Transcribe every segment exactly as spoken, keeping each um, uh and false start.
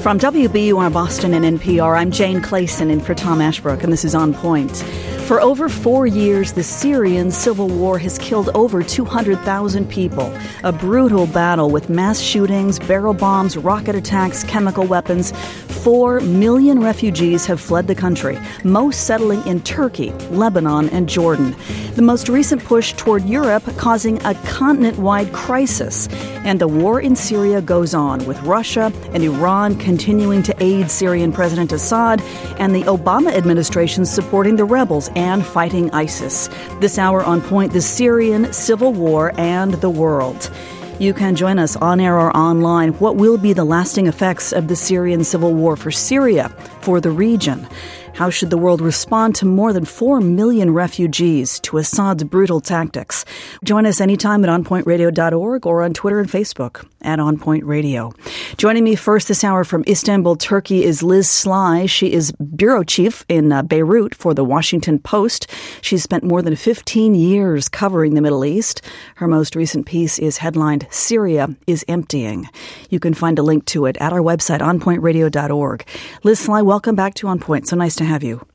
From W B U R Boston and N P R, I'm Jane Clayson in for Tom Ashbrook, and this is On Point. For over four years, the Syrian civil war has killed over two hundred thousand people. A brutal battle with mass shootings, barrel bombs, rocket attacks, chemical weapons. Four million refugees have fled the country, most settling in Turkey, Lebanon, and Jordan. The most recent push toward Europe causing a continent-wide crisis. And the war in Syria goes on, with Russia and Iran continuing to aid Syrian President Assad and the Obama administration supporting the rebels and fighting ISIS. This hour on Point, the Syrian civil war and the world. You can join us on air or online. What will be the lasting effects of the Syrian civil war for Syria, for the region? How should the world respond to more than four million refugees, to Assad's brutal tactics? Join us anytime at on point radio dot org or on Twitter and Facebook at On Point Radio. Joining me first this hour from Istanbul, Turkey, is Liz Sly. She is bureau chief in uh, Beirut for the Washington Post. She's spent more than fifteen years covering the Middle East. Her most recent piece is headlined, Syria is Emptying. You can find a link to it at our website, on point radio dot org. Liz Sly, welcome back to On Point. So nice to have you.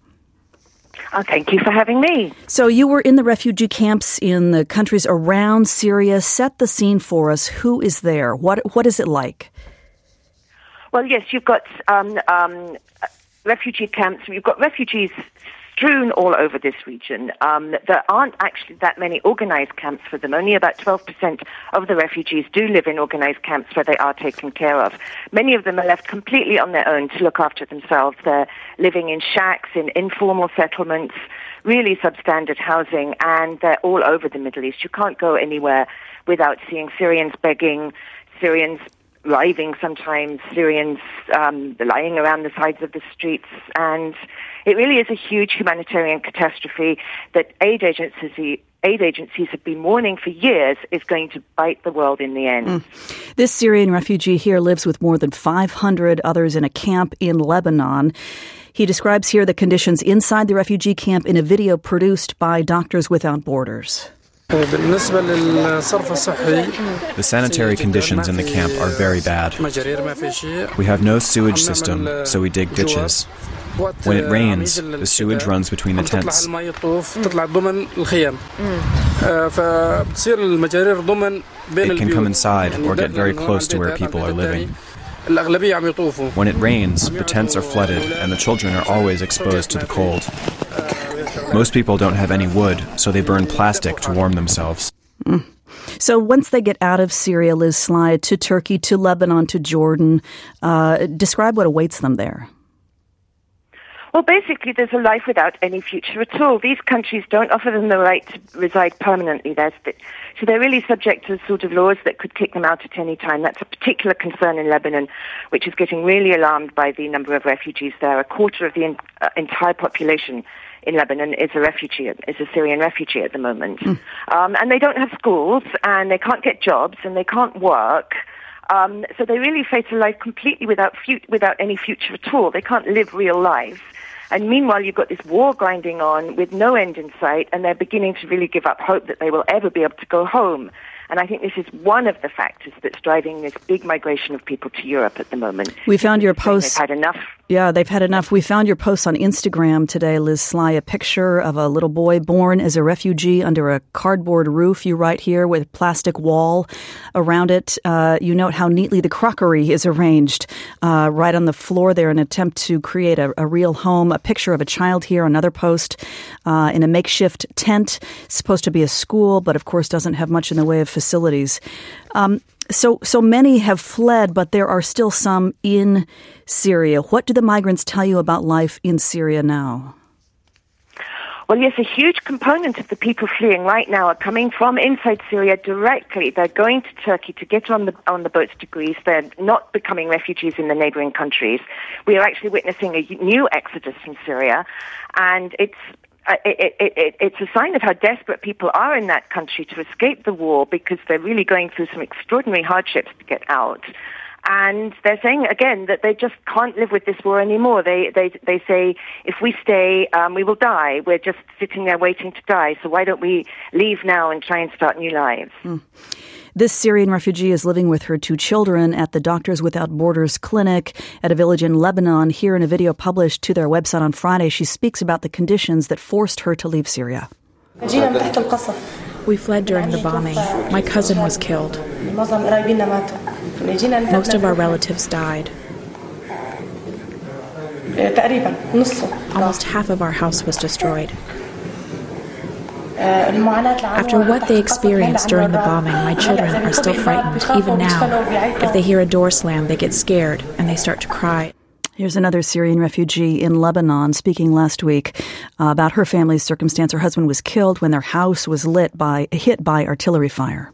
Oh, thank you for having me. So you were in the refugee camps in the countries around Syria. Set the scene for us. Who is there? What What is it like? Well, yes, you've got um, um, refugee camps. You've got refugees strewn all over this region. Um, there aren't actually that many organized camps for them. Only about twelve percent of the refugees do live in organized camps where they are taken care of. Many of them are left completely on their own to look after themselves. They're living in shacks, in informal settlements, really substandard housing, and they're all over the Middle East. You can't go anywhere without seeing Syrians begging, Syrians writhing sometimes, Syrians um, lying around the sides of the streets, and it really is a huge humanitarian catastrophe that aid agencies aid agencies have been warning for years is going to bite the world in the end. Mm. This Syrian refugee here lives with more than five hundred others in a camp in Lebanon. He describes here the conditions inside the refugee camp in a video produced by Doctors Without Borders. The sanitary conditions in the camp are very bad. We have no sewage system, so we dig ditches. When it rains, the sewage runs between the tents. It can come inside or get very close to where people are living. When it rains, the tents are flooded and the children are always exposed to the cold. Most people don't have any wood, so they burn plastic to warm themselves. Mm. So once they get out of Syria, Liz Sly, to Turkey, to Lebanon, to Jordan, uh, describe what awaits them there. Well, basically, there's a life without any future at all. These countries don't offer them the right to reside permanently there. So they're really subject to sort of laws that could kick them out at any time. That's a particular concern in Lebanon, which is getting really alarmed by the number of refugees there. A quarter of the in, uh, entire population in Lebanon is a refugee, is a Syrian refugee at the moment. Mm. Um, and they don't have schools, and they can't get jobs, and they can't work. Um, so they really face a life completely without fu- without any future at all. They can't live real life. And meanwhile, you've got this war grinding on with no end in sight, and they're beginning to really give up hope that they will ever be able to go home. And I think this is one of the factors that's driving this big migration of people to Europe at the moment. We found your post. They've had enough. Yeah, they've had enough. We found your post on Instagram today, Liz Sly, a picture of a little boy born as a refugee under a cardboard roof, you write here, with a plastic wall around it. Uh, you note how neatly the crockery is arranged uh, right on the floor there in an attempt to create a, a real home. A picture of a child here, another post, uh, in a makeshift tent. It's supposed to be a school, but of course doesn't have much in the way of facilities. Um, so, so many have fled, but there are still some in Syria. What do the migrants tell you about life in Syria now? Well, yes, a huge component of the people fleeing right now are coming from inside Syria directly. They're going to Turkey to get on the on the boats to Greece. They're not becoming refugees in the neighboring countries. We are actually witnessing a new exodus from Syria, and it's Uh, it, it, it, it's a sign of how desperate people are in that country to escape the war, because they're really going through some extraordinary hardships to get out. And they're saying, again, that they just can't live with this war anymore. They they, they say, if we stay, um, we will die. We're just sitting there waiting to die. So why don't we leave now and try and start new lives? Mm. This Syrian refugee is living with her two children at the Doctors Without Borders clinic at a village in Lebanon. Here in a video published to their website on Friday, she speaks about the conditions that forced her to leave Syria. We fled during the bombing. My cousin was killed. Most of our relatives died. Almost half of our house was destroyed. After what they experienced during the bombing, my children are still frightened, even now. If they hear a door slam, they get scared and they start to cry. Here's another Syrian refugee in Lebanon speaking last week uh, about her family's circumstance. Her husband was killed when their house was lit by hit by artillery fire.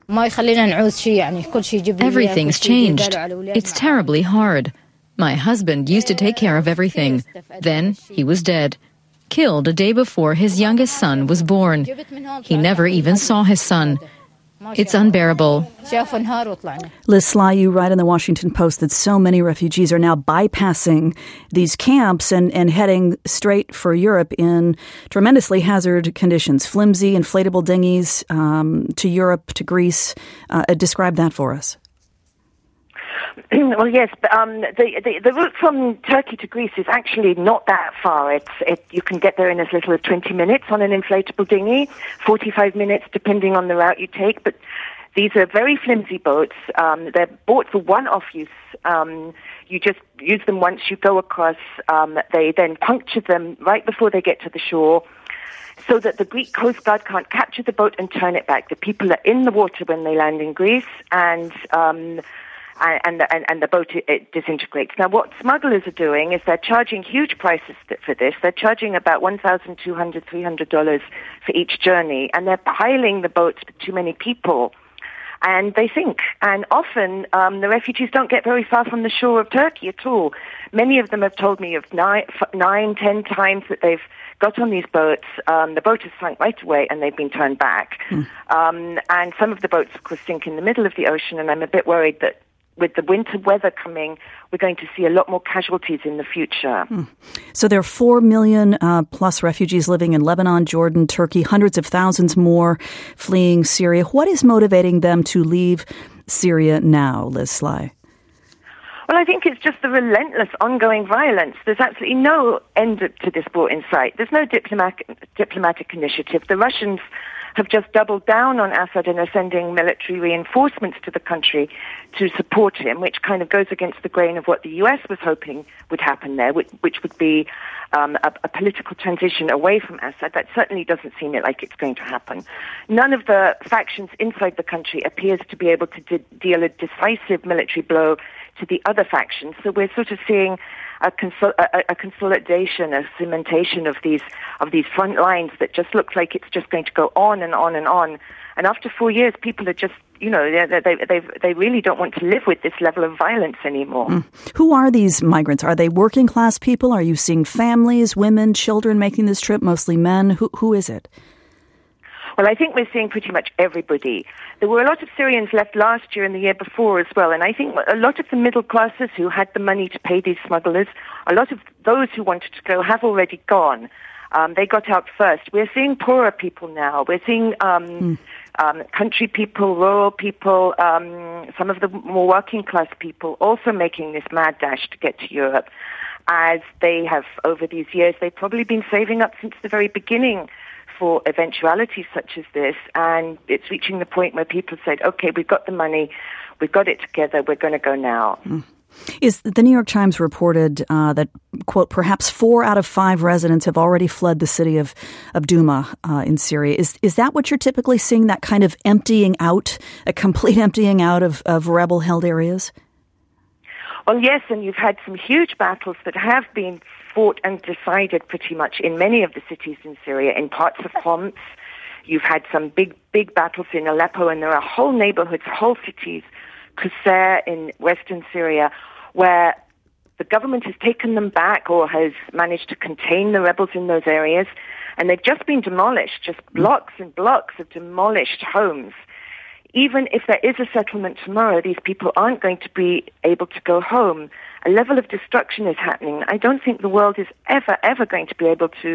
Everything's changed. It's terribly hard. My husband used to take care of everything. Then he was dead. Killed a day before his youngest son was born. He never even saw his son. It's unbearable. Liz Sly, you write in the Washington Post that so many refugees are now bypassing these camps and, and heading straight for Europe in tremendously hazard conditions. Flimsy, inflatable dinghies um, to Europe, to Greece. Uh, describe that for us. Well, yes, but um, the, the the route from Turkey to Greece is actually not that far. It's it, you can get there in as little as twenty minutes on an inflatable dinghy, forty-five minutes depending on the route you take. But these are very flimsy boats. Um, they're bought for one-off use. Um, you just use them once you go across. Um, they then puncture them right before they get to the shore, so that the Greek Coast Guard can't capture the boat and turn it back. The people are in the water when they land in Greece, and um, And the, and, and the boat it, it disintegrates. Now, what smugglers are doing is they're charging huge prices for this. They're charging about one thousand two hundred dollars, three hundred dollars for each journey, and they're piling the boats with too many people, and they sink. And often, um, the refugees don't get very far from the shore of Turkey at all. Many of them have told me of nine, nine ten times that they've got on these boats. Um, the boat has sunk right away, and they've been turned back. Mm. Um, and some of the boats, of course, sink in the middle of the ocean, and I'm a bit worried that with the winter weather coming, we're going to see a lot more casualties in the future. Hmm. So there are four million uh, plus refugees living in Lebanon, Jordan, Turkey, hundreds of thousands more fleeing Syria. What is motivating them to leave Syria now, Liz Sly? Well, I think it's just the relentless ongoing violence. There's absolutely no end to this war in sight. There's no diplomatic, diplomatic initiative. The Russians have just doubled down on Assad and are sending military reinforcements to the country to support him, which kind of goes against the grain of what the U S was hoping would happen there, which, which would be um, a, a political transition away from Assad. That certainly doesn't seem like it's going to happen. None of the factions inside the country appears to be able to de- deal a decisive military blow to the other factions. So we're sort of seeing a, consol- a, a consolidation, a cementation of these of these front lines that just looks like it's just going to go on and on and on. And after four years, people are just, you know, they they they they really don't want to live with this level of violence anymore. Mm. Who are these migrants? Are they working class people? Are you seeing families, women, children making this trip? Mostly men. Who who is it? Well, I think we're seeing pretty much everybody. There were a lot of Syrians left last year and the year before as well, and I think a lot of the middle classes who had the money to pay these smugglers, a lot of those who wanted to go have already gone. Um, they got out first. We're seeing poorer people now. We're seeing um, mm. um, country people, rural people, um, some of the more working class people also making this mad dash to get to Europe. As they have, over these years, they've probably been saving up since the very beginning for eventualities such as this, and it's reaching the point where people said, okay, we've got the money, we've got it together, we're going to go now. Mm. Is the New York Times reported uh, that, quote, perhaps four out of five residents have already fled the city of, of Douma uh, in Syria. Is is that what you're typically seeing, that kind of emptying out, a complete emptying out of, of rebel-held areas? Well, yes, and you've had some huge battles that have been fought and decided pretty much in many of the cities in Syria, in parts of Homs. You've had some big, big battles in Aleppo, and there are whole neighborhoods, whole cities, Qusair in western Syria, where the government has taken them back or has managed to contain the rebels in those areas, and they've just been demolished, just blocks and blocks of demolished homes. Even if there is a settlement tomorrow, these people aren't going to be able to go home. A level of destruction is happening. I don't think the world is ever, ever going to be able to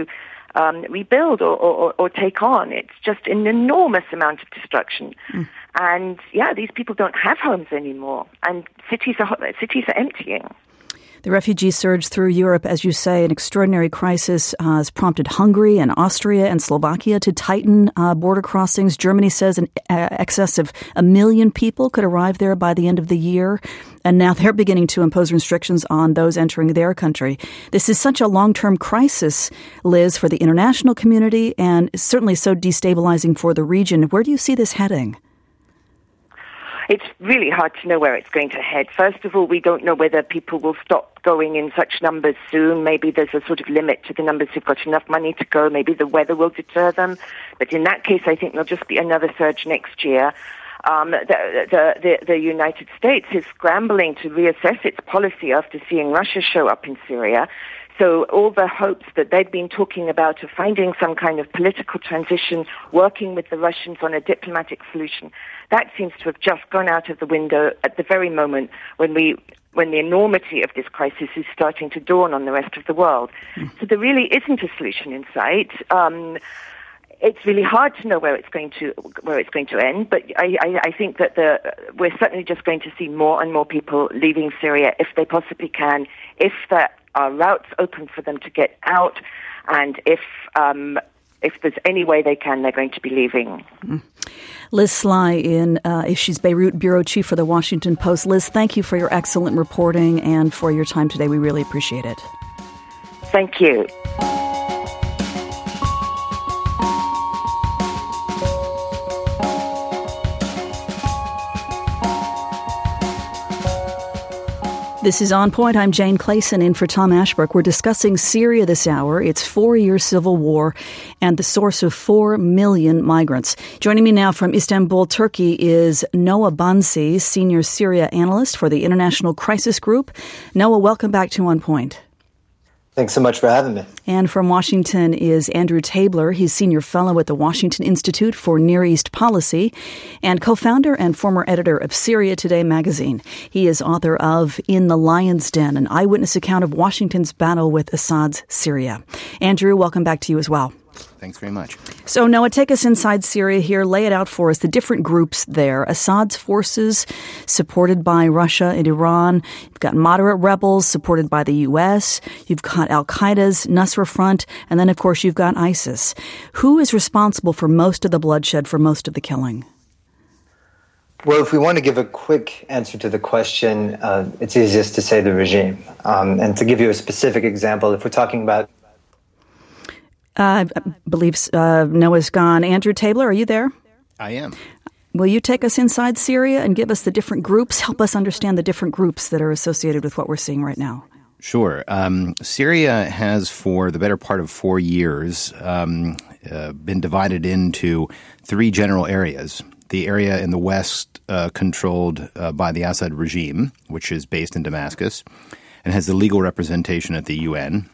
um, rebuild or, or, or take on. It's just an enormous amount of destruction. Mm. And, yeah, these people don't have homes anymore, and cities are cities are emptying. The refugee surge through Europe, as you say, an extraordinary crisis uh, has prompted Hungary and Austria and Slovakia to tighten uh, border crossings. Germany says an uh, excess of a million people could arrive there by the end of the year. And now they're beginning to impose restrictions on those entering their country. This is such a long-term crisis, Liz, for the international community, and certainly so destabilizing for the region. Where do you see this heading? It's really hard to know where it's going to head. First of all, we don't know whether people will stop going in such numbers soon. Maybe there's a sort of limit to the numbers who've got enough money to go. Maybe the weather will deter them. But in that case, I think there'll just be another surge next year. Um, the, the, the, the United States is scrambling to reassess its policy after seeing Russia show up in Syria. So all the hopes that they'd been talking about of finding some kind of political transition, working with the Russians on a diplomatic solution, that seems to have just gone out of the window at the very moment when we when the enormity of this crisis is starting to dawn on the rest of the world. Mm. So there really isn't a solution in sight. Um, it's really hard to know where it's going to where it's going to end, but I, I, I think that the we're certainly just going to see more and more people leaving Syria if they possibly can, if there are routes open for them to get out, and if um, if there's any way they can, they're going to be leaving. Mm. Liz Sly, in uh, she's Beirut bureau chief for the Washington Post. Liz, thank you for your excellent reporting and for your time today. We really appreciate it. Thank you. This is On Point. I'm Jane Clayson in for Tom Ashbrook. We're discussing Syria this hour, its four-year civil war, and the source of four million migrants. Joining me now from Istanbul, Turkey, is Noah Bansi, senior Syria analyst for the International Crisis Group. Noah, welcome back to On Point. Thanks so much for having me. And from Washington is Andrew Tabler. He's senior fellow at the Washington Institute for Near East Policy and co-founder and former editor of Syria Today magazine. He is author of In the Lion's Den, an eyewitness account of Washington's battle with Assad's Syria. Andrew, welcome back to you as well. Thanks very much. So, Noah, take us inside Syria here. Lay it out for us, the different groups there. Assad's forces, supported by Russia and Iran. You've got moderate rebels, supported by the U S. You've got Al-Qaeda's Nusra Front. And then, of course, you've got ISIS. Who is responsible for most of the bloodshed, for most of the killing? Well, if we want to give a quick answer to the question, uh, it's easiest to say the regime. Um, and to give you a specific example, if we're talking about Uh, I believe uh, Noah's gone. Andrew Tabler, are you there? I am. Will you take us inside Syria and give us the different groups? Help us understand the different groups that are associated with what we're seeing right now. Sure. Um, Syria has, for the better part of four years, um, uh, been divided into three general areas. The area in the west uh, controlled uh, by the Assad regime, which is based in Damascus, and has the legal representation at the U N.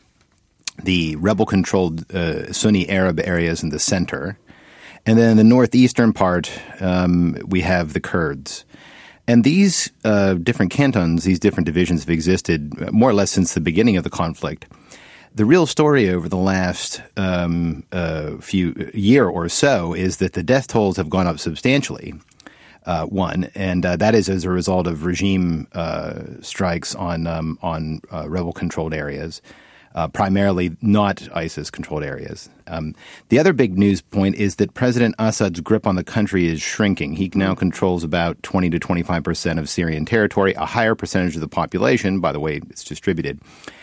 The rebel-controlled uh, Sunni Arab areas in the center. And then in the northeastern part, um, we have the Kurds. And these uh, different cantons, these different divisions have existed more or less since the beginning of the conflict. The real story over the last um, uh, few year or so is that the death tolls have gone up substantially. Uh, one, and uh, that is as a result of regime uh, strikes on um, on uh, rebel-controlled areas. Uh, primarily not ISIS-controlled areas. Um, the other big news point is that President Assad's grip on the country is shrinking. He now controls about twenty to twenty-five percent of Syrian territory, a higher percentage of the population, by the way it's distributed.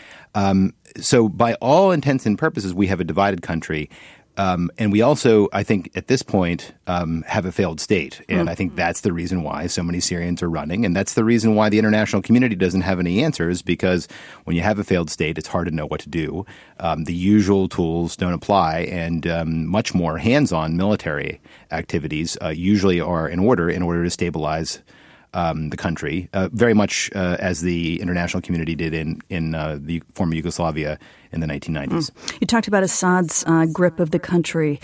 Um, so by all intents and purposes, we have a divided country. Um, and we also, I think, at this point, um, have a failed state. And mm. I think that's the reason why so many Syrians are running. And that's the reason why the international community doesn't have any answers, because when you have a failed state, it's hard to know what to do. Um, the usual tools don't apply, and um, much more hands-on military activities uh, usually are in order in order to stabilize Um, the country, uh, very much uh, as the international community did in, in uh, the former Yugoslavia in the nineteen nineties. Mm. You talked about Assad's uh, grip of the country,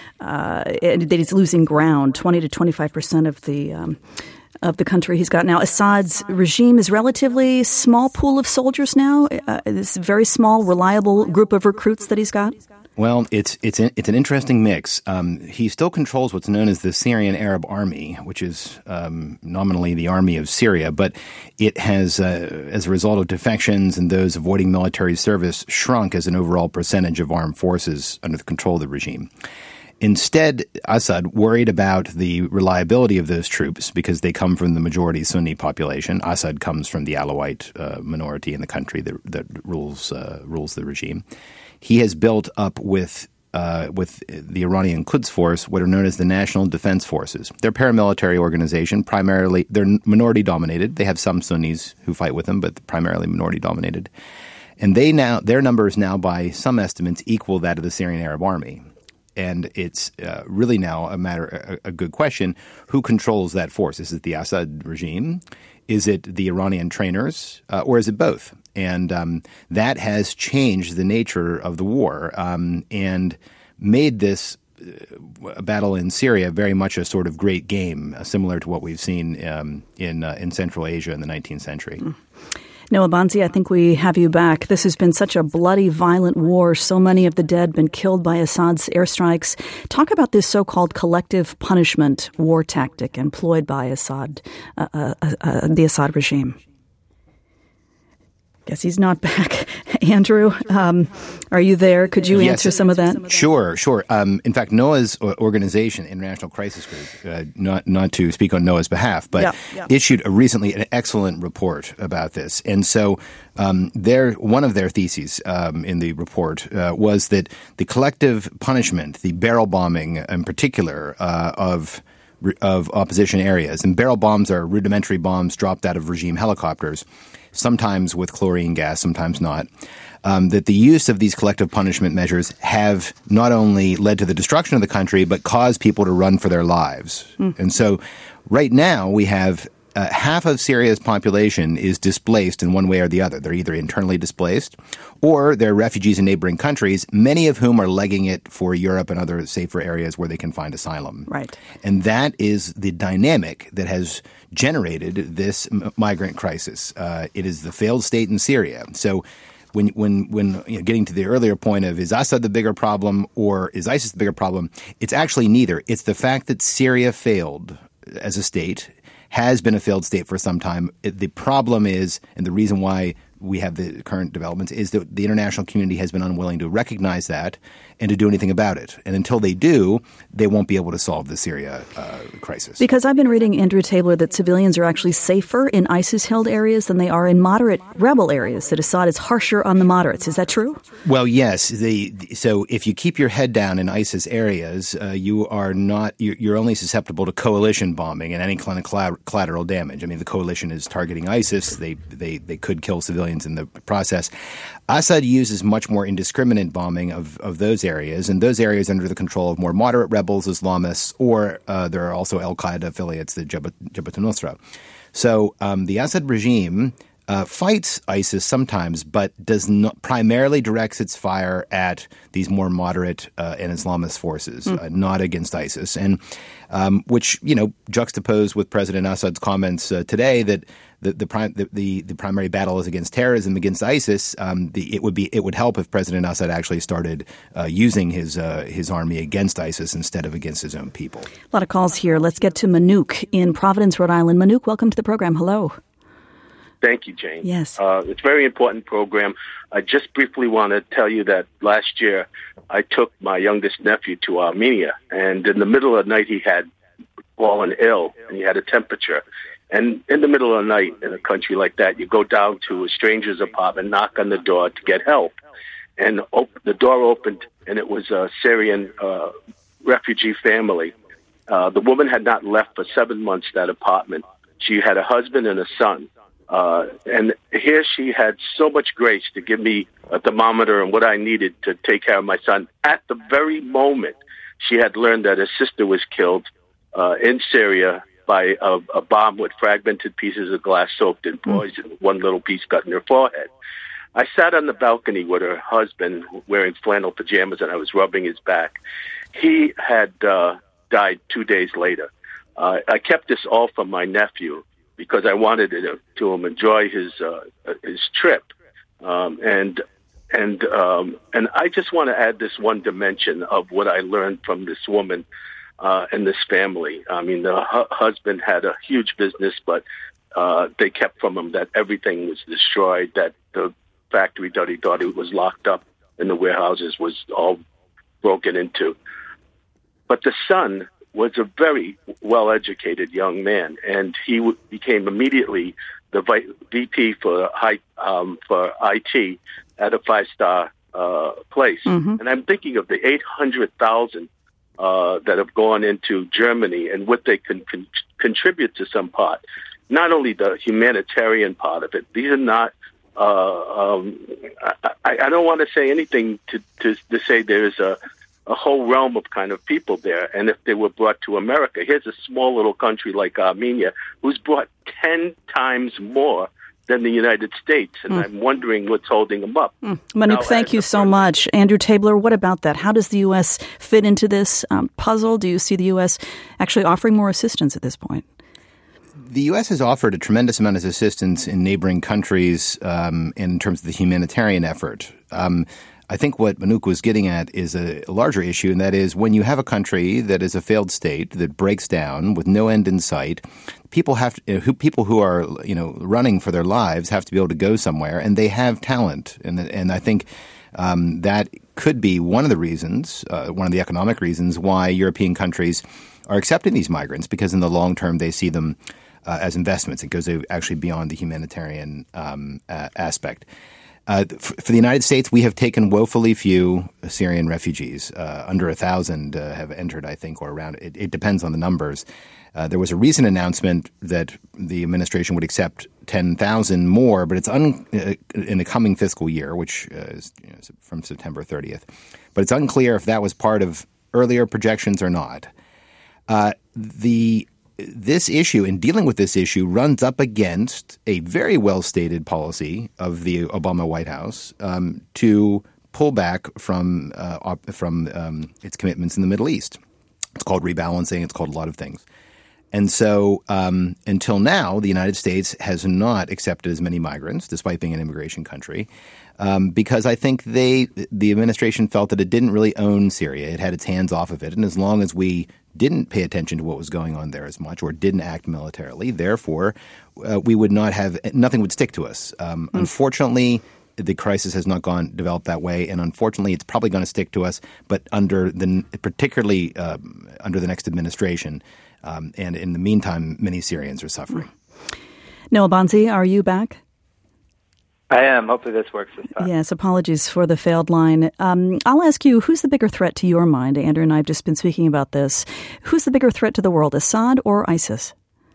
uh, that he's losing ground, twenty to twenty-five percent of the um, of the country he's got now. Assad's regime is relatively small pool of soldiers now, uh, this very small, reliable group of recruits that he's got? Well, it's it's an, it's an interesting mix. Um, he still controls what's known as the Syrian Arab Army, which is um, nominally the army of Syria, but it has, uh, as a result of defections and those avoiding military service, shrunk as an overall percentage of armed forces under the control of the regime. Instead, Assad worried about the reliability of those troops because they come from the majority Sunni population. Assad comes from the Alawite uh, minority in the country that, that rules uh, rules the regime. He has built up with uh, with the Iranian Quds Force what are known as the National Defense Forces. They're a paramilitary organization. Primarily, they're minority dominated. They have some Sunnis who fight with them, but primarily minority dominated. And they now their numbers now, by some estimates, equal that of the Syrian Arab Army. And it's uh, really now a matter, a, a good question, who controls that force? Is it the Assad regime? Is it the Iranian trainers? Uh, or is it both? And um, that has changed the nature of the war um, and made this uh, battle in Syria very much a sort of great game, uh, similar to what we've seen um, in uh, in Central Asia in the nineteenth century. Mm. Noah Bonzi, I think we have you back. This has been such a bloody, violent war. So many of the dead been killed by Assad's airstrikes. Talk about this so-called collective punishment war tactic employed by Assad, uh, uh, uh, the Assad regime. Guess he's not back. Andrew, um, are you there? Could you yes, answer some of that? Sure, sure. Um, in fact, NOAA's organization, International Crisis Group, uh, not not to speak on NOAA's behalf, but yeah, yeah. issued a recently an excellent report about this. And so um, their one of their theses um, in the report uh, was that the collective punishment, the barrel bombing in particular uh, of of opposition areas, and barrel bombs are rudimentary bombs dropped out of regime helicopters, sometimes with chlorine gas, sometimes not, um, that the use of these collective punishment measures have not only led to the destruction of the country, but caused people to run for their lives. Mm. And so right now we have uh, half of Syria's population is displaced in one way or the other. They're either internally displaced or they're refugees in neighboring countries, many of whom are legging it for Europe and other safer areas where they can find asylum. Right. And that is the dynamic that has generated this m- migrant crisis. Uh, it is the failed state in Syria. So when when when you know, getting to the earlier point of is Assad the bigger problem or is ISIS the bigger problem, it's actually neither. It's the fact that Syria failed as a state, has been a failed state for some time. It, the problem is, and the reason why we have the current developments, is that the international community has been unwilling to recognize that and to do anything about it. And until they do, they won't be able to solve the Syria uh, crisis. Because I've been reading, Andrew Tabler, that civilians are actually safer in ISIS-held areas than they are in moderate rebel areas, that Assad is harsher on the moderates. Is that true? Well, yes. The, so if you keep your head down in ISIS areas, uh, you are not, you're, you're only susceptible to coalition bombing and any kind of collateral damage. I mean, the coalition is targeting ISIS. They, they, they could kill civilians in the process. Assad uses much more indiscriminate bombing of, of those areas, and those areas under the control of more moderate rebels, Islamists, or uh, there are also al-Qaeda affiliates, the Jabhat, Jabhat al-Nusra. So um, the Assad regime uh, fights ISIS sometimes, but does not primarily directs its fire at these more moderate uh, and Islamist forces, mm. uh, not against ISIS, and um, which you know juxtaposed with President Assad's comments uh, today that the the, prim- the the the primary battle is against terrorism, against ISIS. Um, the, it would be it would help if President Assad actually started uh, using his uh, his army against ISIS instead of against his own people. A lot of calls here. Let's get to Manuk in Providence, Rhode Island. Manuk, welcome to the program. Hello. Thank you, Jane. Yes. Uh, it's a very important program. I just briefly want to tell you that last year I took my youngest nephew to Armenia, and in the middle of the night he had fallen ill, and he had a temperature. And in the middle of the night in a country like that, you go down to a stranger's apartment, knock on the door to get help. And op- the door opened, and it was a Syrian uh, refugee family. Uh, the woman had not left for seven months, that apartment. She had a husband and a son. Uh, and here she had so much grace to give me a thermometer and what I needed to take care of my son. At the very moment she had learned that his sister was killed uh, in Syria by a, a bomb with fragmented pieces of glass soaked in poison. Mm. One little piece cut in her forehead. I sat on the balcony with her husband wearing flannel pajamas, and I was rubbing his back. He had uh, died two days later. Uh, I kept this all from my nephew, because I wanted to, to him enjoy his uh, his trip. Um, and and um, and I just want to add this one dimension of what I learned from this woman uh, and this family. I mean, the hu- husband had a huge business, but uh, they kept from him that everything was destroyed, that the factory that he thought it was locked up in the warehouses was all broken into. But the son was a very well-educated young man, and he w- became immediately the V P for high, um, for I T at a five-star uh, place. Mm-hmm. And I'm thinking of the eight hundred thousand uh, that have gone into Germany and what they can con- contribute to some part. Not only the humanitarian part of it. These are not. Uh, um, I, I don't want to say anything to, to, to say there's a. a whole realm of kind of people there. And if they were brought to America, here's a small little country like Armenia who's brought ten times more than the United States. And mm. I'm wondering what's holding them up. Mm. Monique, now, thank you so much. Andrew Tabler, what about that? How does the U S fit into this um, puzzle? Do you see the U S actually offering more assistance at this point? The U S has offered a tremendous amount of assistance in neighboring countries um, in terms of the humanitarian effort. Um, I think what Manouk was getting at is a larger issue, and that is when you have a country that is a failed state that breaks down with no end in sight, people have to, who, people who are you know running for their lives have to be able to go somewhere, and they have talent, and and I think um, that could be one of the reasons, uh, one of the economic reasons why European countries are accepting these migrants, because in the long term they see them uh, as investments. It goes actually beyond the humanitarian um, uh, aspect. Uh, for, for the United States, we have taken woefully few Syrian refugees. Uh, under a thousand uh, have entered, I think, or around. It, it depends on the numbers. Uh, there was a recent announcement that the administration would accept ten thousand more, but it's un, uh, in the coming fiscal year, which uh, is you know, from September thirtieth. But it's unclear if that was part of earlier projections or not. Uh, the This issue, in dealing with this issue, runs up against a very well-stated policy of the Obama White House um, to pull back from uh, op- from um, its commitments in the Middle East. It's called rebalancing. It's called a lot of things. And so um, until now, the United States has not accepted as many migrants, despite being an immigration country, um, because I think they the administration felt that it didn't really own Syria. It had its hands off of it. And as long as we didn't pay attention to what was going on there as much, or didn't act militarily, therefore, uh, we would not have – nothing would stick to us. Um, mm. Unfortunately, the crisis has not gone developed that way, and unfortunately, it's probably going to stick to us, but under the – particularly um, under the next administration. Um, and in the meantime, many Syrians are suffering. Noah Bonzi, are you back? I am. Hopefully this works this time. Yes, apologies for the failed line. Um, I'll ask you, who's the bigger threat to your mind? Andrew and I have just been speaking about this. Who's the bigger threat to the world, Assad or ISIS?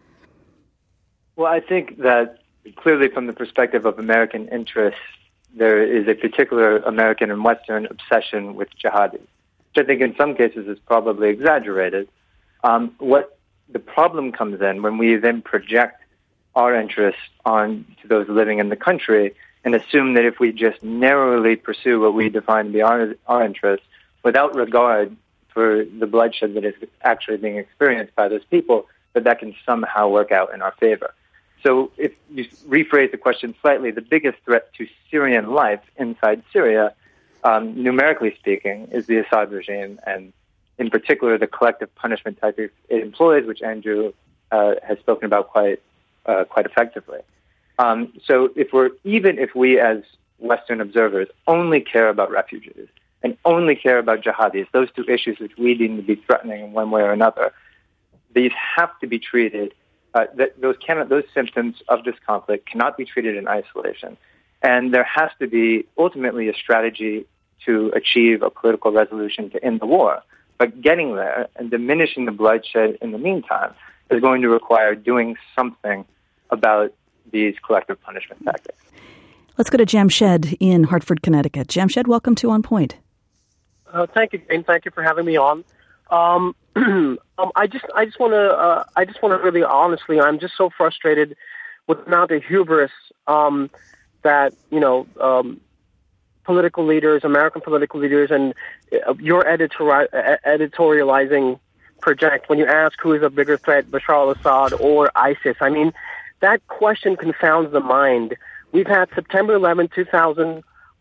Well, I think that clearly from the perspective of American interests, there is a particular American and Western obsession with jihadis, which I think in some cases is probably exaggerated. Um, what the problem comes in when we then project our interests on to those living in the country and assume that if we just narrowly pursue what we define to be our, our interests without regard for the bloodshed that is actually being experienced by those people, that that can somehow work out in our favor. So if you rephrase the question slightly, the biggest threat to Syrian life inside Syria, um, numerically speaking, is the Assad regime, and in particular the collective punishment type it employs, which Andrew uh, has spoken about quite uh, quite effectively. Um, so if we're, even if we as Western observers only care about refugees and only care about jihadis, those two issues which we deem to be threatening in one way or another, these have to be treated, uh, that those cannot, those symptoms of this conflict cannot be treated in isolation. And there has to be ultimately a strategy to achieve a political resolution to end the war. But getting there and diminishing the bloodshed in the meantime is going to require doing something about these collective punishment tactics. Let's go to Jamshed in Hartford, Connecticut. Jamshed, welcome to On Point. Uh, thank you, Jane. Thank you for having me on. Um, um, I just, I just want to, uh, I just want to really, honestly, I'm just so frustrated with the amount of hubris um, that you know, um, political leaders, American political leaders, and uh, your editori- editorializing project when you ask who is a bigger threat, Bashar al-Assad or ISIS. I mean, that question confounds the mind. We've had September eleventh, two thousand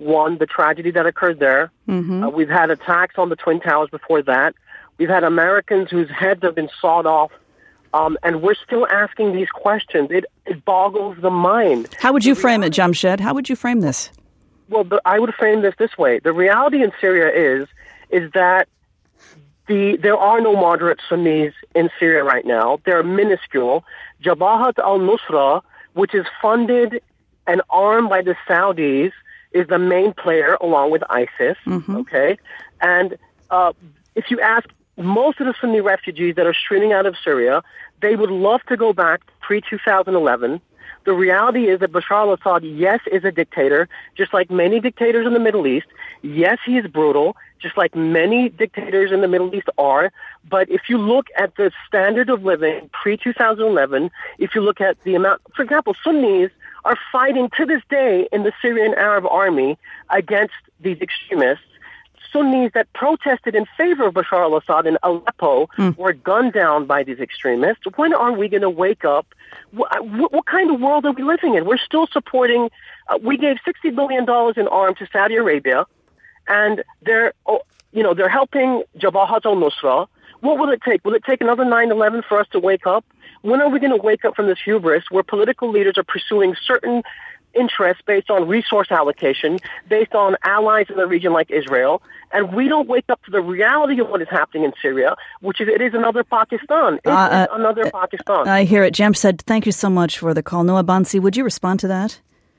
one, the tragedy that occurred there. Mm-hmm. Uh, we've had attacks on the Twin Towers before that. We've had Americans whose heads have been sawed off. Um, and we're still asking these questions. It, it boggles the mind. How would you the frame reality, it, Jamshed? How would you frame this? Well, the, I would frame this this way. The reality in Syria is is that the there are no moderate Sunnis in Syria right now. They're minuscule. Jabhat al-Nusra, which is funded and armed by the Saudis, is the main player along with ISIS. Mm-hmm. Okay? And uh, if you ask most of the Sunni refugees that are streaming out of Syria, they would love to go back pre twenty eleven. The reality is that Bashar al-Assad, yes, is a dictator, just like many dictators in the Middle East. Yes, he is brutal, just like many dictators in the Middle East are. But if you look at the standard of living pre twenty eleven, if you look at the amount, for example, Sunnis are fighting to this day in the Syrian Arab army against these extremists. Sunnis that protested in favor of Bashar al-Assad in Aleppo mm. were gunned down by these extremists. When are we going to wake up? What, what, what kind of world are we living in? We're still supporting, uh, we gave sixty billion dollars in arms to Saudi Arabia, and they're, oh, you know, they're helping Jabhat al-Nusra. What will it take? Will it take another nine eleven for us to wake up? When are we going to wake up from this hubris where political leaders are pursuing certain interests based on resource allocation, based on allies in the region like Israel, and we don't wake up to the reality of what is happening in Syria, which is it is another Pakistan. It uh, is another uh, Pakistan. I hear it. Jamshed, thank you so much for the call. Noah Bansi, would you respond to that?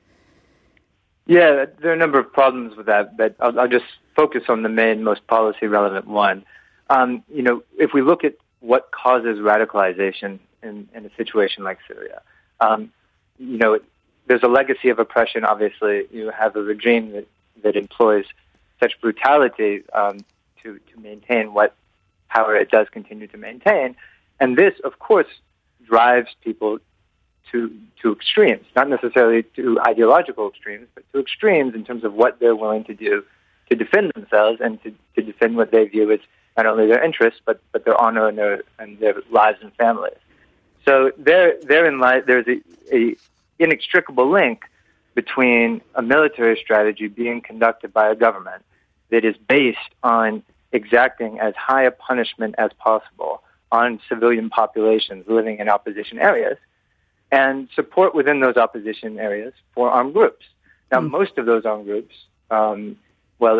Yeah, there are a number of problems with that, but I'll, I'll just focus on the main, most policy-relevant one. Um, you know, if we look at what causes radicalization in, in a situation like Syria, um, you know, there's a legacy of oppression, obviously. You have a regime that, that employs such brutality um, to, to maintain what power it does continue to maintain. And this, of course, drives people to to extremes, not necessarily to ideological extremes, but to extremes in terms of what they're willing to do to defend themselves and to, to defend what they view as not only their interests, but, but their honor and their, and their lives and families. So there, therein lies, there's a, a inextricable link between a military strategy being conducted by a government that is based on exacting as high a punishment as possible on civilian populations living in opposition areas and support within those opposition areas for armed groups. Now, mm. most of those armed groups, um, well,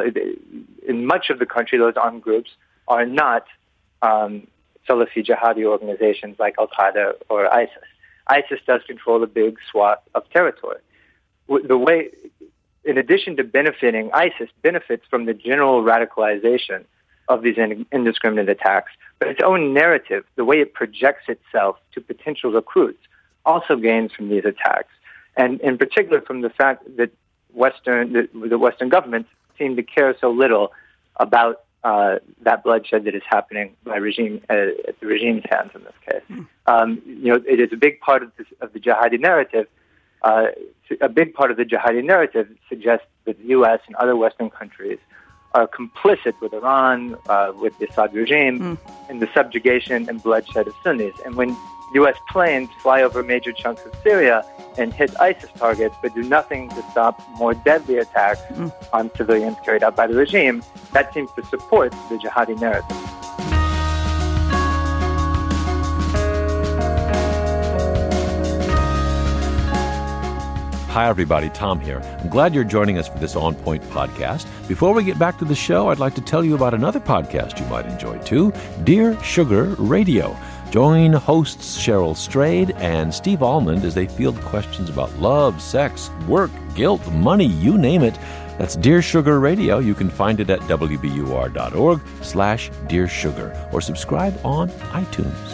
in much of the country, those armed groups are not um, Salafi jihadi organizations like Al-Qaeda or ISIS. ISIS does control a big swath of territory. The way, in addition to benefiting, ISIS benefits from the general radicalization of these indiscriminate attacks, but its own narrative, the way it projects itself to potential recruits, also gains from these attacks. And in particular from the fact that Western, the, the Western governments seem to care so little about Uh, that bloodshed that is happening by regime uh, at the regime's hands in this case. Mm. Um, you know, it is a big part of, this, of the jihadi narrative. Uh, a big part of the jihadi narrative suggests that the U S and other Western countries are complicit with Iran, uh, with the Assad regime, mm. in the subjugation and bloodshed of Sunnis. And when U S planes fly over major chunks of Syria and hit ISIS targets, but do nothing to stop more deadly attacks mm. on civilians carried out by the regime, that seems to support the jihadi narrative. Hi, everybody. Tom here. I'm glad you're joining us for this On Point podcast. Before we get back to the show, I'd like to tell you about another podcast you might enjoy, too, Dear Sugar Radio. Join hosts Cheryl Strayed and Steve Almond as they field questions about love, sex, work, guilt, money, you name it. That's Dear Sugar Radio. You can find it at W B U R dot org slash Dear Sugar or subscribe on iTunes.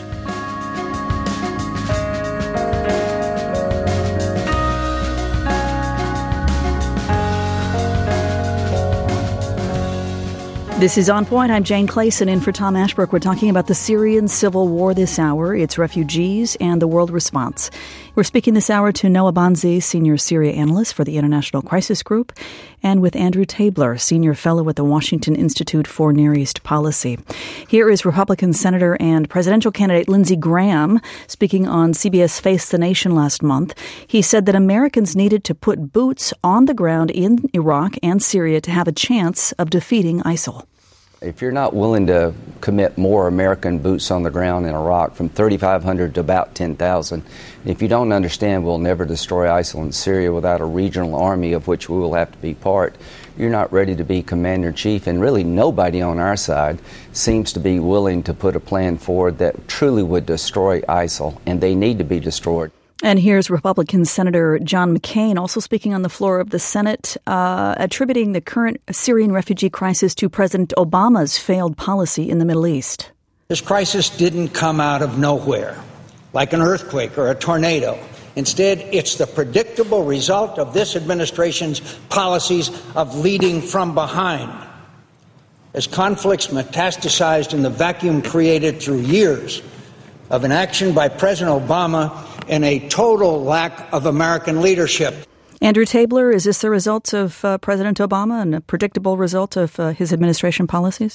This is On Point. I'm Jane Clayson in for Tom Ashbrook. We're talking about the Syrian civil war this hour, its refugees, and the world response. We're speaking this hour to Noah Banzi, Senior Syria Analyst for the International Crisis Group, and with Andrew Tabler, Senior Fellow at the Washington Institute for Near East Policy. Here is Republican Senator and presidential candidate Lindsey Graham speaking on C B S Face the Nation last month. He said that Americans needed to put boots on the ground in Iraq and Syria to have a chance of defeating ISIL. If you're not willing to commit more American boots on the ground in Iraq from thirty-five hundred to about ten thousand, if you don't understand we'll never destroy ISIL in Syria without a regional army of which we will have to be part, you're not ready to be commander-in-chief, and really nobody on our side seems to be willing to put a plan forward that truly would destroy ISIL, and they need to be destroyed. And here's Republican Senator John McCain also speaking on the floor of the Senate, uh, attributing the current Syrian refugee crisis to President Obama's failed policy in the Middle East. This crisis didn't come out of nowhere, like an earthquake or a tornado. Instead, it's the predictable result of this administration's policies of leading from behind. As conflicts metastasized in the vacuum created through years of inaction by President Obama and a total lack of American leadership. Andrew Tabler, is this the result of uh, President Obama and a predictable result of uh, his administration policies?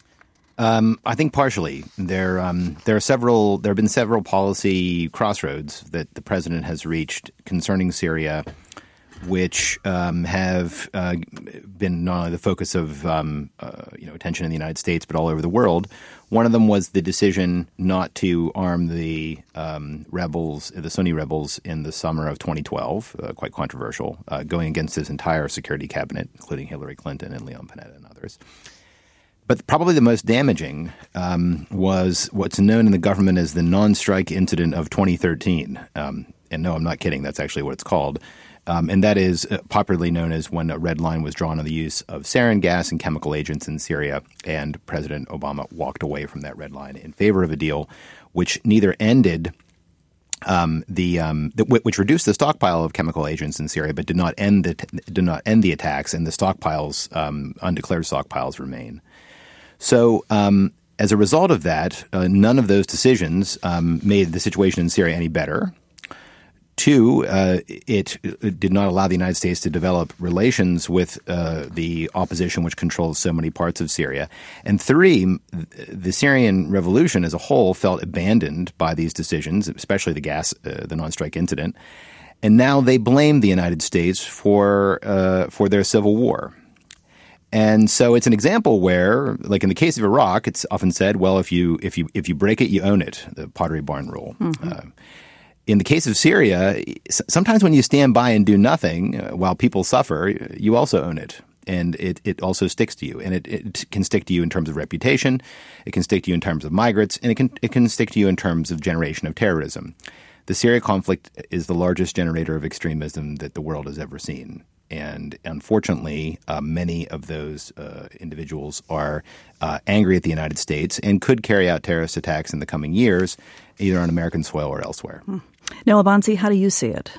Um, I think partially. There, um, there are several. There have been several policy crossroads that the president has reached concerning Syria, which um, have uh, been not only the focus of um, uh, you know attention in the United States but all over the world. One of them was the decision not to arm the um, rebels, the Sunni rebels, in the summer of twenty twelve, uh, quite controversial, uh, going against his entire security cabinet, including Hillary Clinton and Leon Panetta and others. But probably the most damaging um, was what's known in the government as the non-strike incident of twenty thirteen. Um, and no, I'm not kidding. That's actually what it's called. Um, and that is uh, popularly known as when a red line was drawn on the use of sarin gas and chemical agents in Syria, and President Obama walked away from that red line in favor of a deal which neither ended um, the, um, the which reduced the stockpile of chemical agents in Syria, but did not end the did not end the attacks, and the stockpiles, um, undeclared stockpiles, remain. So um, as a result of that, uh, none of those decisions um, made the situation in Syria any better. Two, uh, it, it did not allow the United States to develop relations with uh, the opposition, which controls so many parts of Syria. And three, the Syrian revolution as a whole felt abandoned by these decisions, especially the gas, uh, the non-strike incident. And now they blame the United States for uh, for their civil war. And so it's an example where, like in the case of Iraq, it's often said, well, if you if you if you break it, you own it, the Pottery Barn rule. Mm-hmm. Uh, In the case of Syria, sometimes when you stand by and do nothing uh, while people suffer, you also own it. And it, it also sticks to you. And it, it can stick to you in terms of reputation. It can stick to you in terms of migrants. And it can it can stick to you in terms of generation of terrorism. The Syria conflict is the largest generator of extremism that the world has ever seen. And unfortunately, uh, many of those uh, individuals are uh, angry at the United States and could carry out terrorist attacks in the coming years, either on American soil or elsewhere. Hmm. Noah Banzi, how do you see it?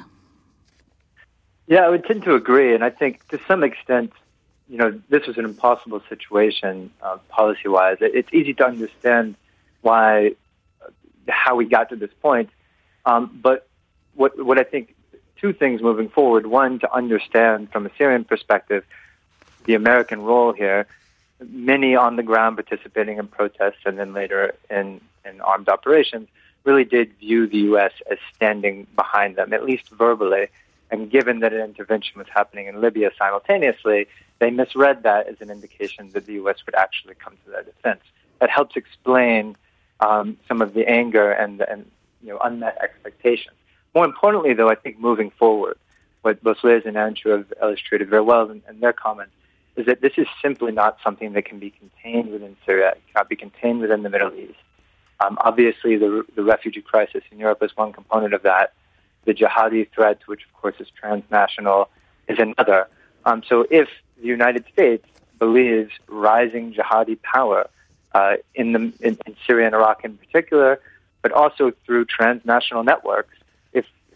Yeah, I would tend to agree. And I think to some extent, you know, this was an impossible situation uh, policy-wise. It's easy to understand why, how we got to this point. Um, but what what I think, two things moving forward. One, to understand from a Syrian perspective the American role here. Many on the ground participating in protests and then later in, in armed operations really did view the U S as standing behind them, at least verbally. And given that an intervention was happening in Libya simultaneously, they misread that as an indication that the U S would actually come to their defense. That helps explain um, some of the anger and, and you know unmet expectations. More importantly, though, I think moving forward, what both Liz and Andrew have illustrated very well in, in their comments, is that this is simply not something that can be contained within Syria. It cannot be contained within the Middle East. Um, obviously, the, the refugee crisis in Europe is one component of that. The jihadi threat, which of course is transnational, is another. Um, so if the United States believes rising jihadi power uh, in, the, in, in Syria and Iraq in particular, but also through transnational networks, if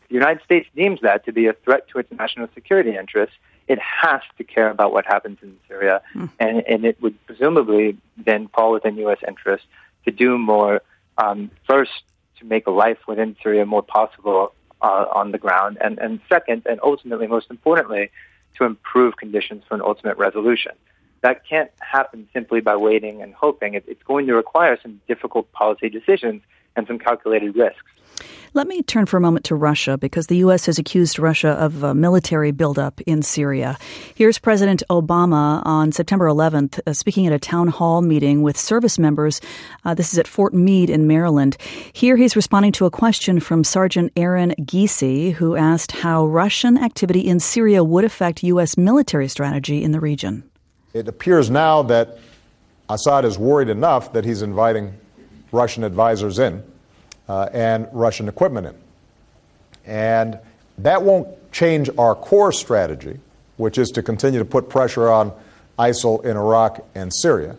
the United States deems that to be a threat to its national security interests, it has to care about what happens in Syria, mm. and, and it would presumably then fall within U S interest to do more, um, first, to make a life within Syria more possible uh, on the ground, and, and second, and ultimately, most importantly, to improve conditions for an ultimate resolution. That can't happen simply by waiting and hoping. It, it's going to require some difficult policy decisions and some calculated risks. Let me turn for a moment to Russia, because the U S has accused Russia of a military buildup in Syria. Here's President Obama on September eleventh uh, speaking at a town hall meeting with service members. Uh, this is at Fort Meade in Maryland. Here he's responding to a question from Sergeant Aaron Giese, who asked how Russian activity in Syria would affect U S military strategy in the region. It appears now that Assad is worried enough that he's inviting Russian advisors in. Uh, and Russian equipment in. And that won't change our core strategy, which is to continue to put pressure on ISIL in Iraq and Syria.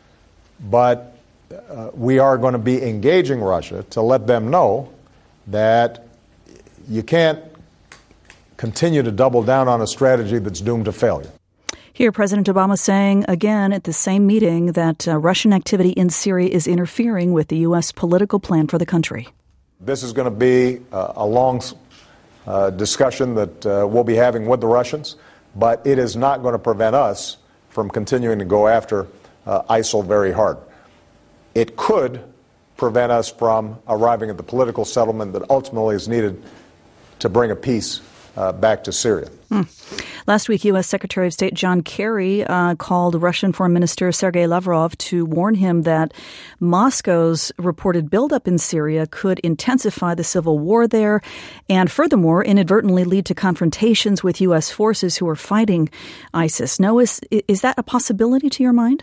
But uh, we are going to be engaging Russia to let them know that you can't continue to double down on a strategy that's doomed to failure. Here, President Obama saying again at the same meeting that uh, Russian activity in Syria is interfering with the U S political plan for the country. This is going to be uh, a long uh, discussion that uh, we'll be having with the Russians, but it is not going to prevent us from continuing to go after uh, ISIL very hard. It could prevent us from arriving at the political settlement that ultimately is needed to bring a peace uh, back to Syria. Mm. Last week, U S. Secretary of State John Kerry uh, called Russian Foreign Minister Sergei Lavrov to warn him that Moscow's reported buildup in Syria could intensify the civil war there and furthermore inadvertently lead to confrontations with U S forces who are fighting ISIS. No, is, is that a possibility to your mind?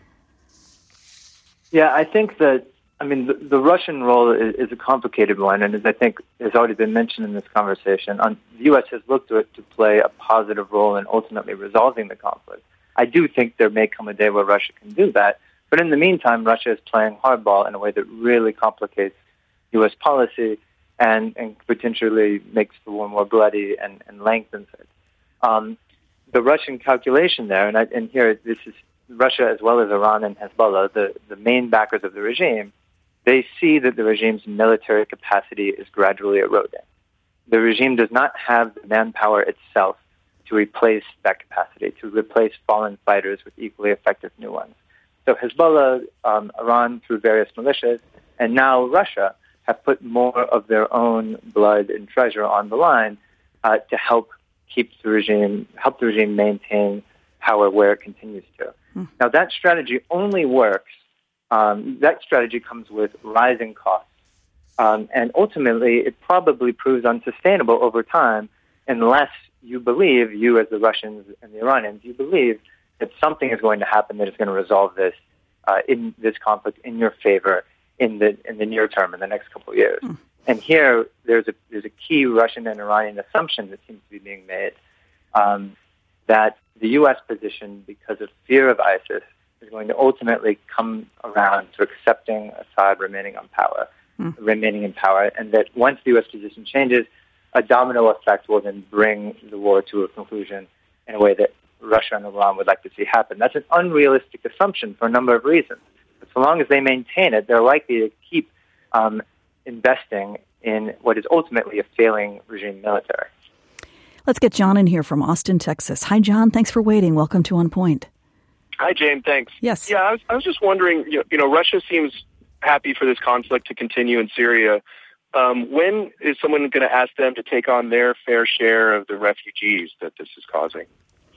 Yeah, I think that I mean, the, the Russian role is, is a complicated one, and as I think has already been mentioned in this conversation, um, the U S has looked to it to play a positive role in ultimately resolving the conflict. I do think there may come a day where Russia can do that, but in the meantime, Russia is playing hardball in a way that really complicates U S policy and, and potentially makes the war more bloody and, and lengthens it. Um, the Russian calculation there, and, I, and here this is Russia as well as Iran and Hezbollah, the, the main backers of the regime, they see that the regime's military capacity is gradually eroding. The regime does not have the manpower itself to replace that capacity, to replace fallen fighters with equally effective new ones. So Hezbollah, um, Iran through various militias, and now Russia have put more of their own blood and treasure on the line uh, to help keep the regime, help the regime maintain power where it continues to. Mm. Now that strategy only works Um, that strategy comes with rising costs. Um, and ultimately, it probably proves unsustainable over time unless you believe, you as the Russians and the Iranians, you believe that something is going to happen that is going to resolve this uh, in this conflict in your favor in the in the near term, in the next couple of years. Mm. And here, there's a there's a key Russian and Iranian assumption that seems to be being made, um, that the U S position, because of fear of ISIS, is going to ultimately come around to accepting Assad remaining on power, mm. remaining in power, and that once the U S position changes, a domino effect will then bring the war to a conclusion in a way that Russia and Iran would like to see happen. That's an unrealistic assumption for a number of reasons. But so long as they maintain it, they're likely to keep um, investing in what is ultimately a failing regime military. Let's get John in here from Austin, Texas. Hi, John. Thanks for waiting. Welcome to On Point. Hi, Jane. Thanks. Yes. Yeah, I was, I was just wondering, you know, you know, Russia seems happy for this conflict to continue in Syria. Um, when is someone going to ask them to take on their fair share of the refugees that this is causing?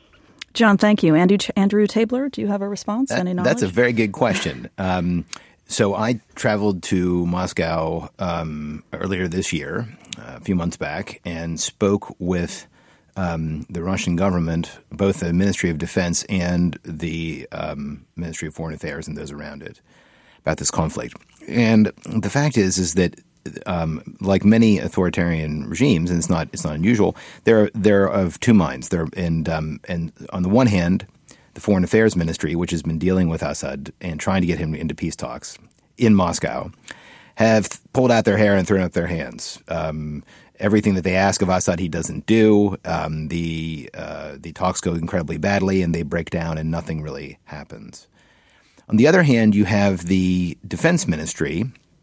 John, thank you. Andrew, Andrew Tabler, do you have a response? That, Any knowledge? That's a very good question. Um, so I traveled to Moscow um, earlier this year, uh, a few months back, and spoke with Um, the Russian government, both the Ministry of Defense and the um, Ministry of Foreign Affairs and those around it, about this conflict. And the fact is, is that um, like many authoritarian regimes, and it's not it's not unusual, they're they're of two minds. They're and um, and on the one hand, the Foreign Affairs Ministry, which has been dealing with Assad and trying to get him into peace talks in Moscow, have pulled out their hair and thrown up their hands. Um, Everything that they ask of Assad, he doesn't do. Um, the uh, the talks go incredibly badly, and they break down, and nothing really happens. On the other hand, you have the defense ministry,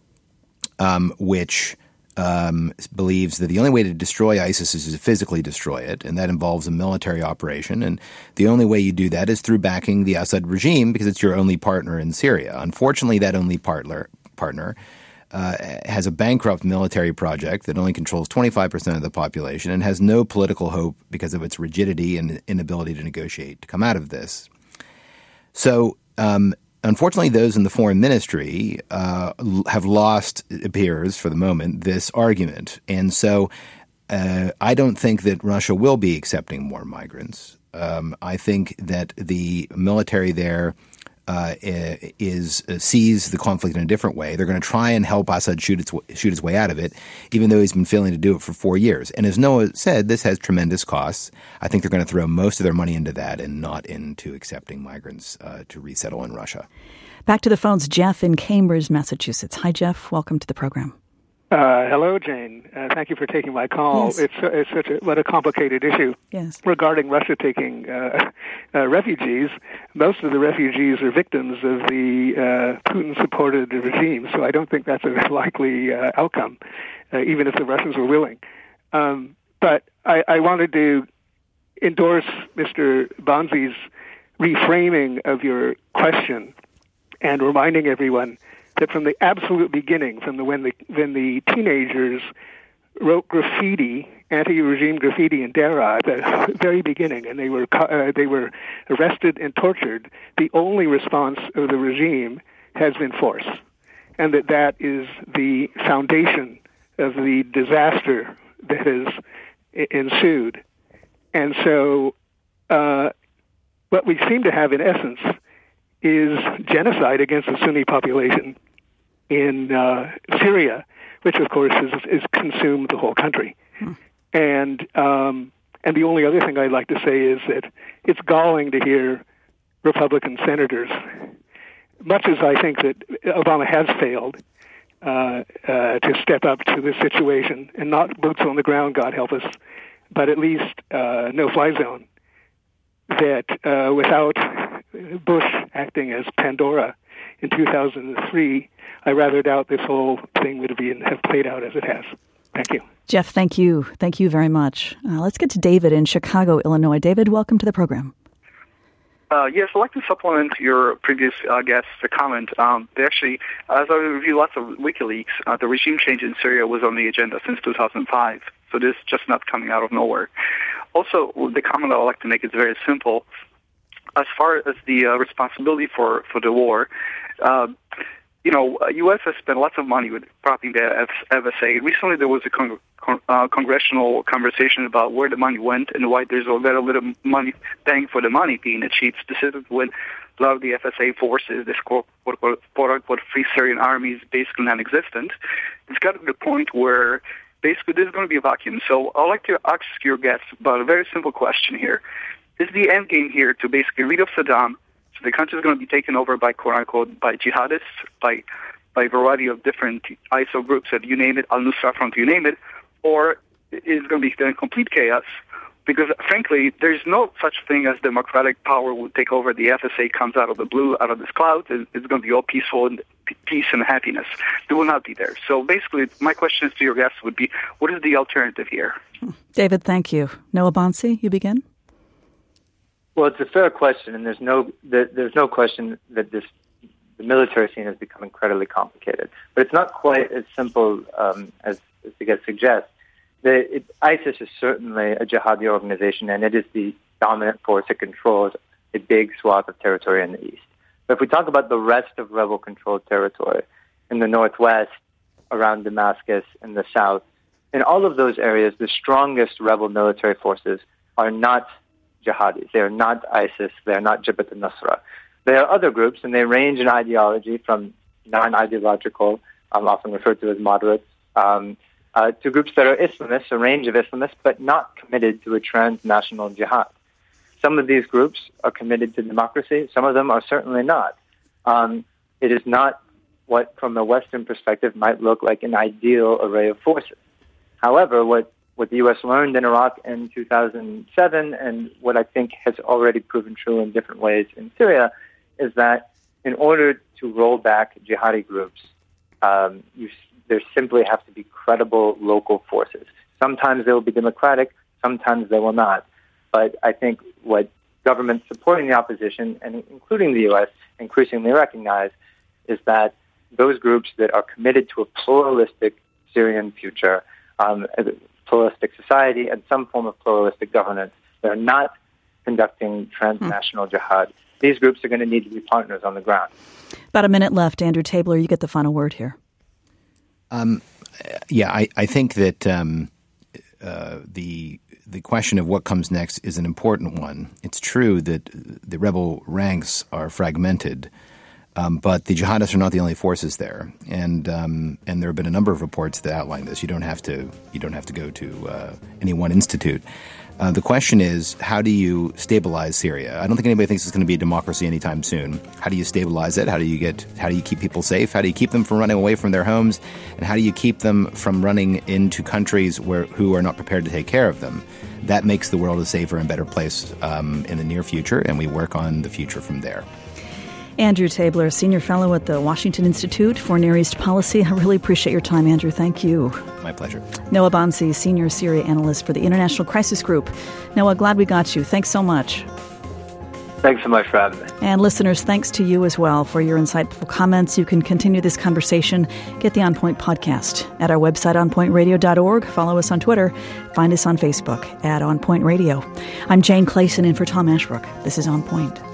um, which um, believes that the only way to destroy ISIS is to physically destroy it, and that involves a military operation. And the only way you do that is through backing the Assad regime because it's your only partner in Syria. Unfortunately, that only partner partner uh, has a bankrupt military project that only controls twenty-five percent of the population and has no political hope because of its rigidity and inability to negotiate to come out of this. So, um, unfortunately, those in the foreign ministry uh, have lost, it appears, for the moment, this argument. And so uh, I don't think that Russia will be accepting more migrants. Um, I think that the military there uh, is uh, sees the conflict in a different way. They're going to try and help Assad shoot its shoot his way out of it, even though he's been failing to do it for four years. And as Noah said, this has tremendous costs. I think they're going to throw most of their money into that and not into accepting migrants uh, to resettle in Russia. Back to the phones, Jeff in Cambridge, Massachusetts. Hi, Jeff. Welcome to the program. Uh, hello, Jane. Uh, thank you for taking my call. Yes. It's, uh, it's such a, what a complicated issue. Yes. Regarding Russia taking uh, uh, refugees. Most of the refugees are victims of the uh, Putin-supported regime, so I don't think that's a likely uh, outcome, uh, even if the Russians were willing. Um, but I, I wanted to endorse Mister Bonzi's reframing of your question and reminding everyone that from the absolute beginning, from the when the when the teenagers wrote graffiti, anti-regime graffiti in Daraa at the very beginning, and they were uh, they were arrested and tortured, the only response of the regime has been force, and that that is the foundation of the disaster that has ensued. And so, uh, what we seem to have, in essence, is genocide against the Sunni population in uh, Syria, which, of course, is, is consumed the whole country. Hmm. And um, and the only other thing I'd like to say is that it's galling to hear Republican senators, much as I think that Obama has failed uh, uh, to step up to this situation, and not boots on the ground, God help us, but at least uh, no-fly zone, that uh, without Bush acting as Pandora in two thousand three, I rather doubt this whole thing would have, been, have played out as it has. Thank you. Jeff, thank you. Thank you very much. Uh, let's get to David in Chicago, Illinois. David, welcome to the program. Uh, yes, I'd like to supplement your previous uh, guest's comment. Um, they actually, as I review lots of WikiLeaks, uh, the regime change in Syria was on the agenda since two thousand five, so this is just not coming out of nowhere. Also, the comment I would like to make is very simple. As far as the uh, responsibility for, for the war, uh, you know, U S has spent lots of money with propping the F S A. Recently, there was a con- con- uh, congressional conversation about where the money went and why there's a very little money bang for the money being achieved, specifically when a lot of the F S A forces, this quote-unquote Free Syrian Army, is basically non-existent. It's got to the point where basically there's going to be a vacuum. So I'd like to ask your guests about a very simple question here. Is the end game here to basically rid of Saddam, so the country is going to be taken over by quote-unquote by jihadists, by by a variety of different I S I L groups, that you name it, Al-Nusra Front, you name it, or is it going to be in complete chaos? Because frankly, there's no such thing as democratic power will take over. The F S A comes out of the blue, out of this cloud, and it's going to be all peaceful and peace and happiness. It will not be there. So basically, my questions to your guests would be, what is the alternative here? David, thank you. Noah Bonsi, you begin. Well, it's a fair question, and there's no there's no question that this the military scene has become incredibly complicated. But it's not quite as simple um, as, as the guest suggests. The, it, ISIS is certainly a jihadi organization, and it is the dominant force that controls a big swath of territory in the east. But if we talk about the rest of rebel-controlled territory in the northwest, around Damascus, in the south, in all of those areas, the strongest rebel military forces are not jihadis. They are not ISIS. They are not Jabhat al-Nusra. There are other groups, and they range in ideology from non-ideological, um, often referred to as moderates, um, uh, to groups that are Islamists, a range of Islamists, but not committed to a transnational jihad. Some of these groups are committed to democracy. Some of them are certainly not. Um, it is not what, from a Western perspective, might look like an ideal array of forces. However, what, what the U S learned in Iraq in two thousand seven, and what I think has already proven true in different ways in Syria, is that in order to roll back jihadi groups, um, you, there simply have to be credible local forces. Sometimes they will be democratic, sometimes they will not. But I think what governments supporting the opposition, and including the U S, increasingly recognize is that those groups that are committed to a pluralistic Syrian future, um, a pluralistic society, and some form of pluralistic governance, they're not conducting transnational hmm. jihad. These groups are going to need to be partners on the ground. About a minute left. Andrew Tabler, you get the final word here. Um, yeah, I, I think that um, uh, the the question of what comes next is an important one. It's true that the rebel ranks are fragmented, um, but the jihadists are not the only forces there, and um, and there have been a number of reports that outline this. You don't have to you don't have to go to uh, any one institute. Uh, the question is, how do you stabilize Syria? I don't think anybody thinks it's going to be a democracy anytime soon. How do you stabilize it? How do you get? How do you keep people safe? How do you keep them from running away from their homes? And how do you keep them from running into countries where who are not prepared to take care of them? That makes the world a safer and better place um, in the near future, and we work on the future from there. Andrew Tabler, Senior Fellow at the Washington Institute for Near East Policy. I really appreciate your time, Andrew. Thank you. My pleasure. Noah Bansi, Senior Syria Analyst for the International Crisis Group. Noah, glad we got you. Thanks so much. Thanks so much for having me. And listeners, thanks to you as well for your insightful comments. You can continue this conversation. Get the On Point podcast at our website, on point radio dot org. Follow us on Twitter. Find us on Facebook at On Point Radio. I'm Jane Clayson in for Tom Ashbrook. This is On Point.